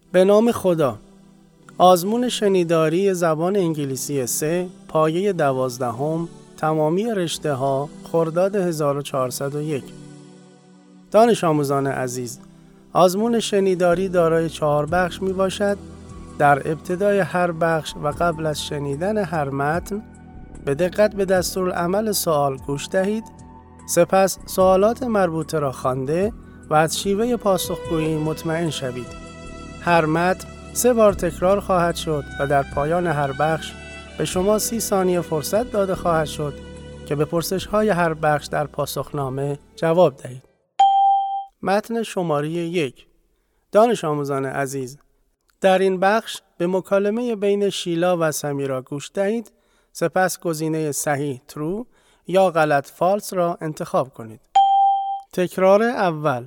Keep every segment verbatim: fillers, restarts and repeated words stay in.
به نام خدا. آزمون شنیداری زبان انگلیسی سه، پایه دوازدهم، تمامی رشته ها، خرداد هزار و چهارصد و یک. دانش آموزان عزیز، آزمون شنیداری دارای چهار بخش می باشد. در ابتدای هر بخش و قبل از شنیدن هر متن به دقت به دستورالعمل سوال گوش دهید. سپس سوالات مربوطه را خوانده و از شیوه پاسخگویی مطمئن شوید. هر متن سه بار تکرار خواهد شد و در پایان هر بخش به شما سی ثانیه فرصت داده خواهد شد که به پرسش‌های هر بخش در پاسخنامه جواب دهید. متن شماره یک. دانش آموزان عزیز، در این بخش به مکالمه بین شیلا و سمیرا گوش دهید. سپس گزینه صحیح true یا غلط false را انتخاب کنید. تکرار اول.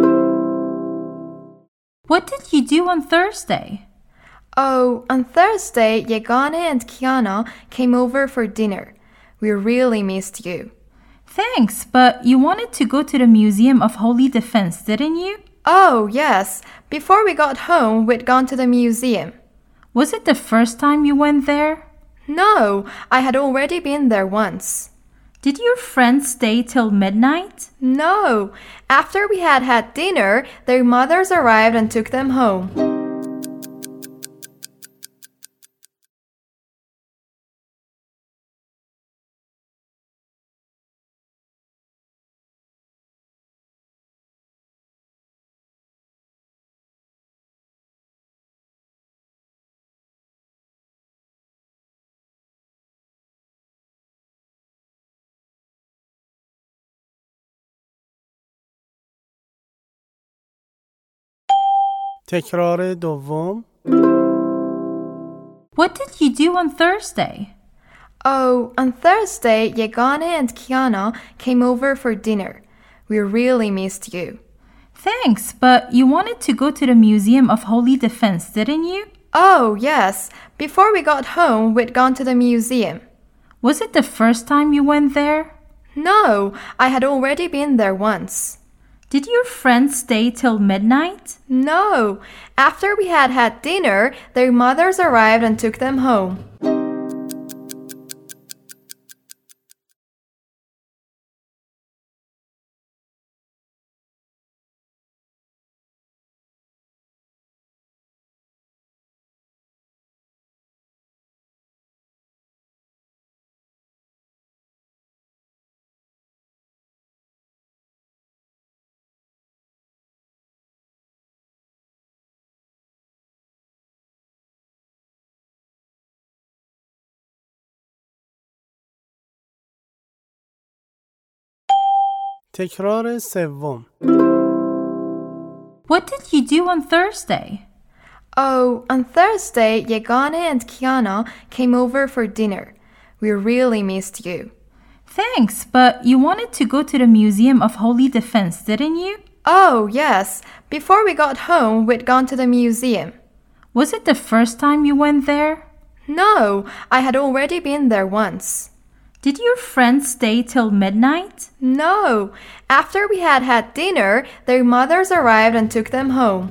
What did you do on Thursday? Oh, on Thursday, Yagana and Kiana came over for dinner. We really missed you. Thanks, but you wanted to go to the Museum of Holy Defense, didn't you? Oh, yes. Before we got home, we'd gone to the museum. Was it the first time you went there? No, I had already been there once. Did your friends stay till midnight? No. After we had had dinner, their mothers arrived and took them home. تکرار دوم. What did you do on Thursday? Oh, on Thursday, Yagana and Kiana came over for dinner. We really missed you. Thanks, but you wanted to go to the Museum of Holy Defense, didn't you? Oh, yes. Before we got home, we'd gone to the museum. Was it the first time you went there? No, I had already been there once. Did your friends stay till midnight? No. After we had had dinner, their mothers arrived and took them home. تکرار سوم. What did you do on Thursday? Oh, on Thursday, Yagana and Kiana came over for dinner. We really missed you. Thanks, but you wanted to go to the Museum of Holy Defense, didn't you? Oh, yes. Before we got home, we'd gone to the museum. Was it the first time you went there? No, I had already been there once. Did your friends stay till midnight? No. After we had had dinner, their mothers arrived and took them home.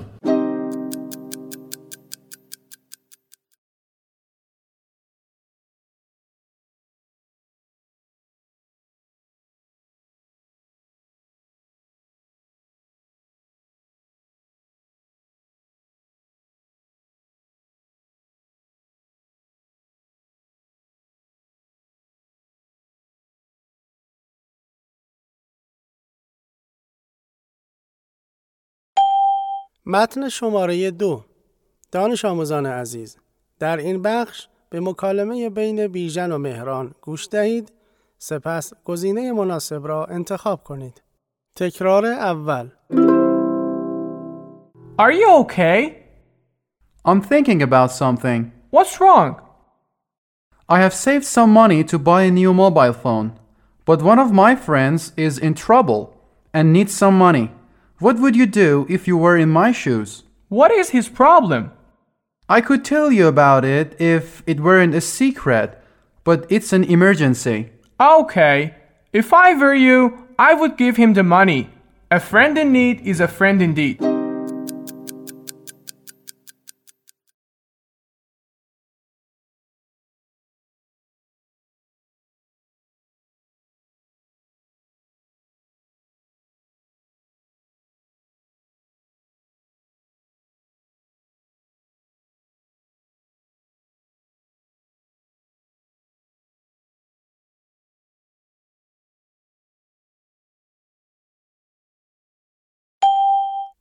متن شماره دو. دانش آموزان عزیز، در این بخش به مکالمه بین بیژن و مهران گوش دهید. سپس گزینه مناسب را انتخاب کنید. تکرار اول. Are you okay? I'm thinking about something. What's wrong? I have saved some money to buy a new mobile phone, but one of my friends is in trouble and needs some money. What would you do if you were in my shoes? What is his problem? I could tell you about it if it weren't a secret, but it's an emergency. Okay. If I were you, I would give him the money. A friend in need is a friend indeed.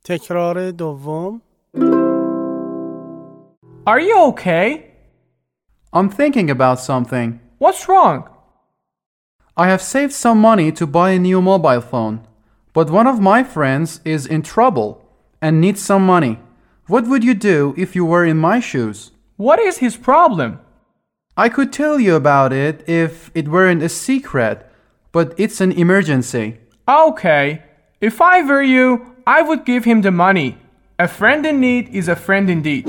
تکرار دوم. Are you okay? I'm thinking about something. What's wrong? I have saved some money to buy a new mobile phone, but one of my friends is in trouble and needs some money. What would you do if you were in my shoes? What is his problem? I could tell you about it if it weren't a secret, but it's an emergency. Okay. If I were you, I would give him the money. A friend in need is a friend indeed.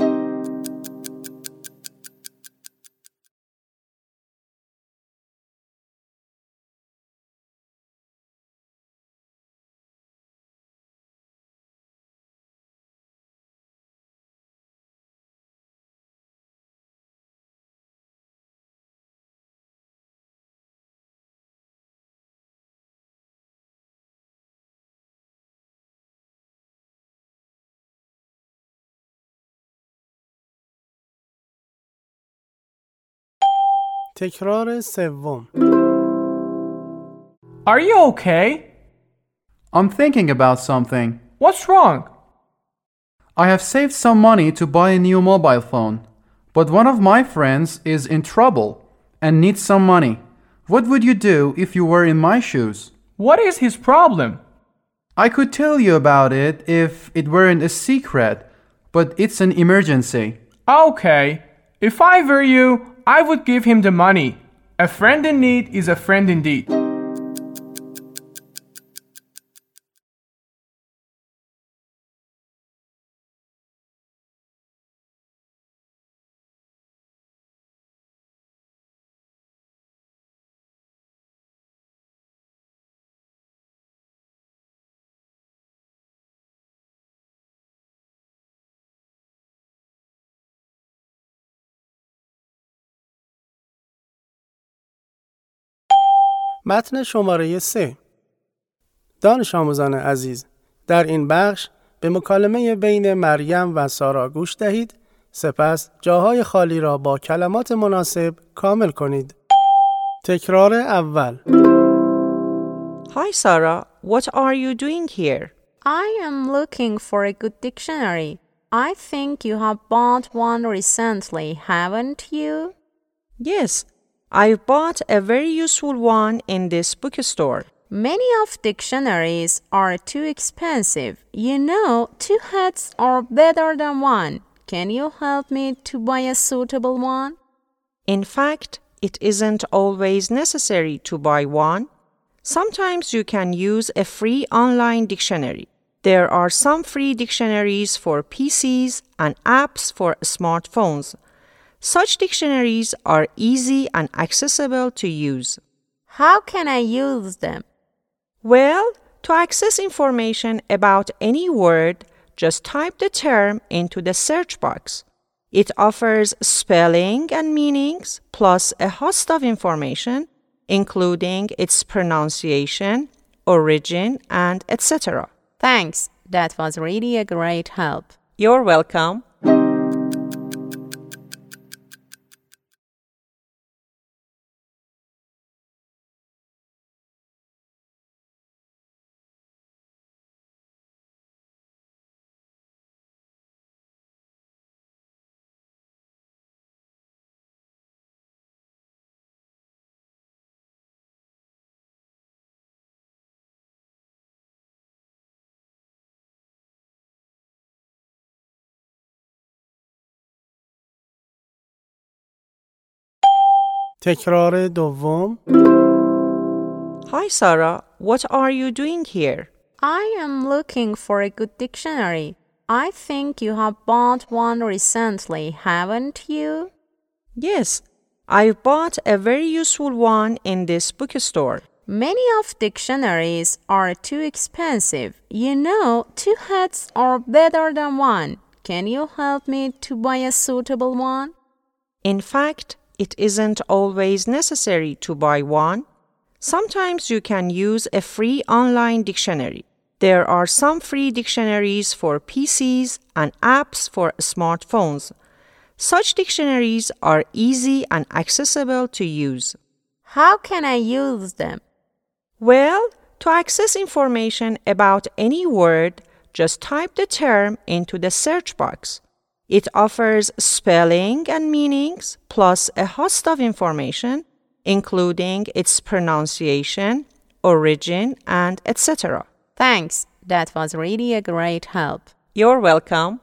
تکرار سوم. Are you okay? I'm thinking about something. What's wrong? I have saved some money to buy a new mobile phone, but one of my friends is in trouble and needs some money. What would you do if you were in my shoes? What is his problem? I could tell you about it if it weren't a secret, but it's an emergency. Okay. If I were you, I would give him the money. A friend in need is a friend indeed. متن شماره سه. دانش آموزان عزیز، در این بخش به مکالمه بین مریم و سارا گوش دهید، سپس جاهای خالی را با کلمات مناسب کامل کنید. تکرار اول. Hi Sarah, what are you doing here? I am looking for a good dictionary. I think you have bought one recently, haven't you? Yes, I bought a very useful one in this bookstore. Many of dictionaries are too expensive. You know, two heads are better than one. Can you help me to buy a suitable one? In fact, it isn't always necessary to buy one. Sometimes you can use a free online dictionary. There are some free dictionaries for P Cs and apps for smartphones. Such dictionaries are easy and accessible to use. How can I use them? Well, to access information about any word, just type the term into the search box. It offers spelling and meanings plus a host of information, including its pronunciation, origin, and et cetera. Thanks. That was really a great help. You're welcome. تکرار دوم. Hi Sarah, what are you doing here? I am looking for a good dictionary. I think you have bought one recently, haven't you? Yes, I bought a very useful one in this bookstore. Many of dictionaries are too expensive. You know, two heads are better than one. Can you help me to buy a suitable one? In fact, it isn't always necessary to buy one. Sometimes you can use a free online dictionary. There are some free dictionaries for P Cs and apps for smartphones. Such dictionaries are easy and accessible to use. How can I use them? Well, to access information about any word, just type the term into the search box. It offers spelling and meanings plus a host of information, including its pronunciation, origin, and et cetera. Thanks. That was really a great help. You're welcome.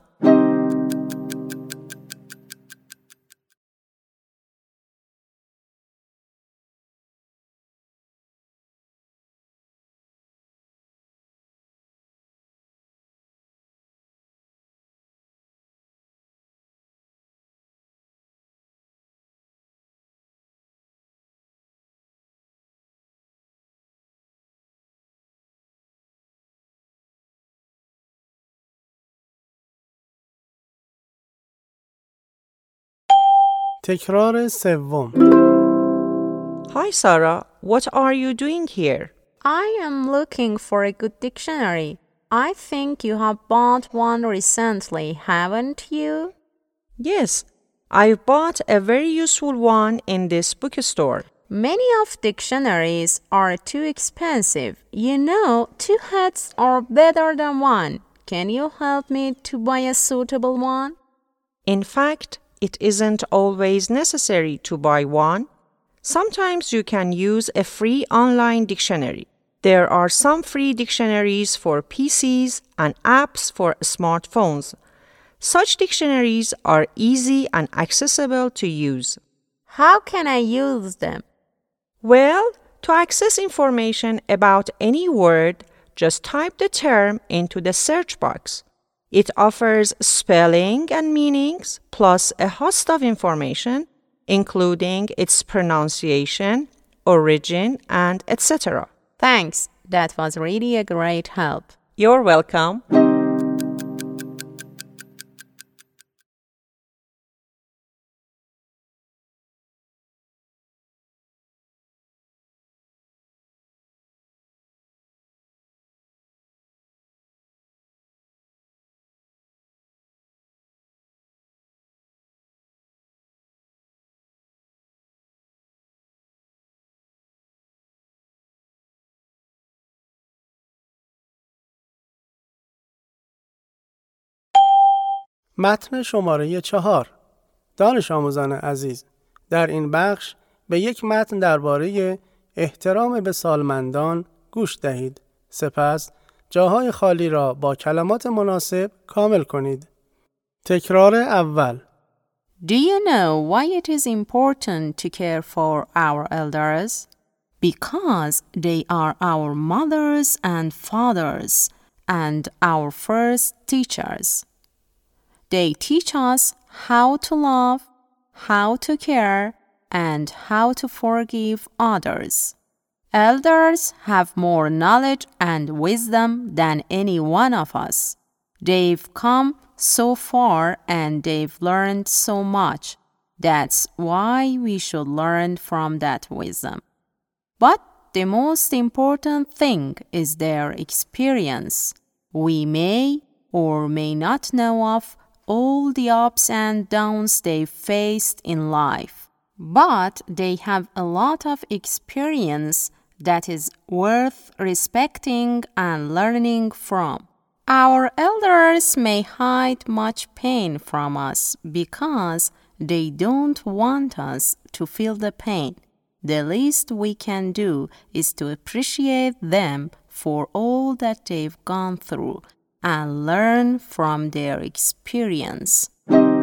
تکرار سوم. Hi, Sarah. What are you doing here? I am looking for a good dictionary. I think you have bought one recently, haven't you? Yes, I bought a very useful one in this bookstore. Many of dictionaries are too expensive. You know, two heads are better than one. Can you help me to buy a suitable one? In fact, it isn't always necessary to buy one. Sometimes you can use a free online dictionary. There are some free dictionaries for P Cs and apps for smartphones. Such dictionaries are easy and accessible to use. How can I use them? Well, to access information about any word, just type the term into the search box. It offers spelling and meanings plus a host of information, including its pronunciation, origin, and et cetera. Thanks. That was really a great help. You're welcome. متن شماره چهار. دانش آموزان عزیز، در این بخش به یک متن درباره احترام به سالمندان گوش دهید. سپس جاهای خالی را با کلمات مناسب کامل کنید. تکرار اول. Do you know why it is important to care for our elders? Because they are our mothers and fathers and our first teachers. They teach us how to love, how to care, and how to forgive others. Elders have more knowledge and wisdom than any one of us. They've come so far and they've learned so much. That's why we should learn from that wisdom. But the most important thing is their experience. We may or may not know of all the ups and downs they faced in life, but they have a lot of experience that is worth respecting and learning from. Our elders may hide much pain from us because they don't want us to feel the pain. The least we can do is to appreciate them for all that they've gone through and learn from their experience.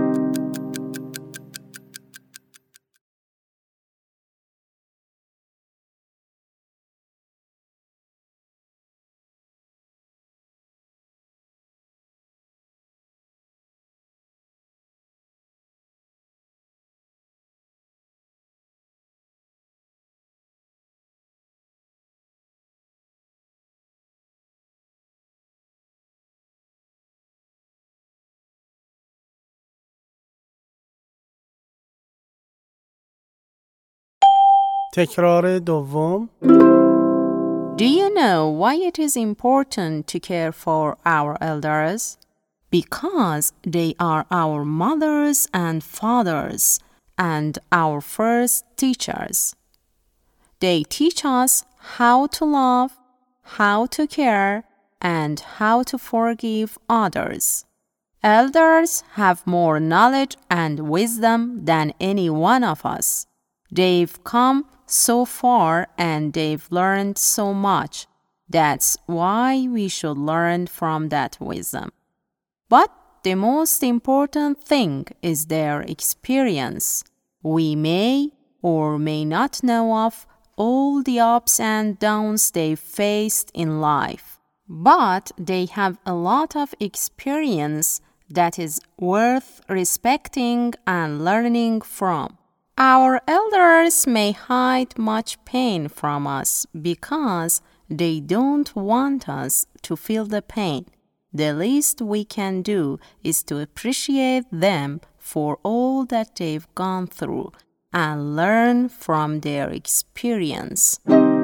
تکرار دوم. Do you know why it is important to care for our elders? Because they are our mothers and fathers and our first teachers. They teach us how to love, how to care, and how to forgive others. Elders have more knowledge and wisdom than any one of us. They've come so far and they've learned so much. That's why we should learn from that wisdom. But the most important thing is their experience. We may or may not know of all the ups and downs they faced in life, but they have a lot of experience that is worth respecting and learning from. Our elders may hide much pain from us because they don't want us to feel the pain. The least we can do is to appreciate them for all that they've gone through and learn from their experience.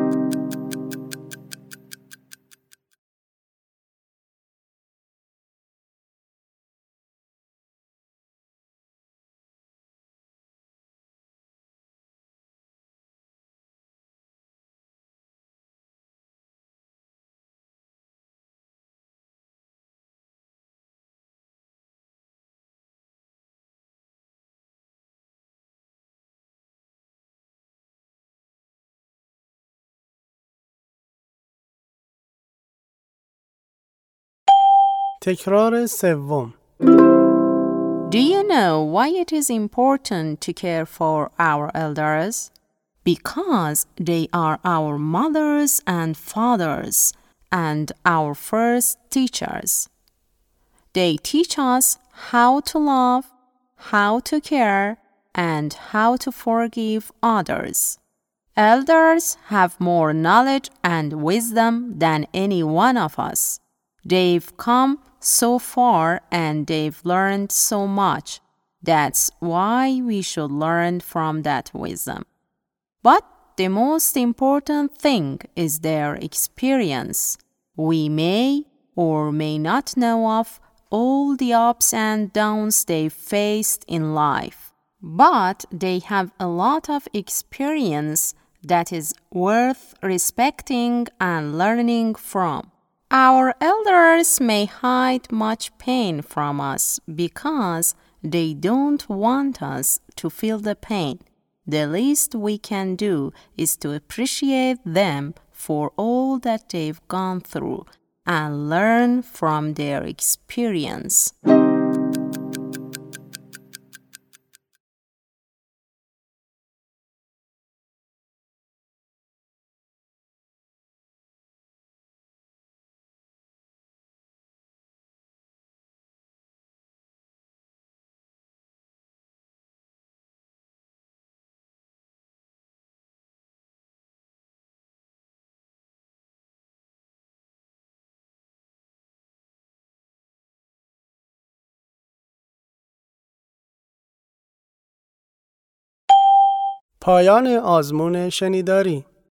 تکرار سوم. Do you know why it is important to care for our elders? Because they are our mothers and fathers and our first teachers. They teach us how to love, how to care, and how to forgive others. Elders have more knowledge and wisdom than any one of us. They've come so far and they've learned so much. That's why we should learn from that wisdom. But the most important thing is their experience. We may or may not know of all the ups and downs they faced in life, but they have a lot of experience that is worth respecting and learning from. Our elders may hide much pain from us because they don't want us to feel the pain. The least we can do is to appreciate them for all that they've gone through and learn from their experience. پایان آزمون شنیداری.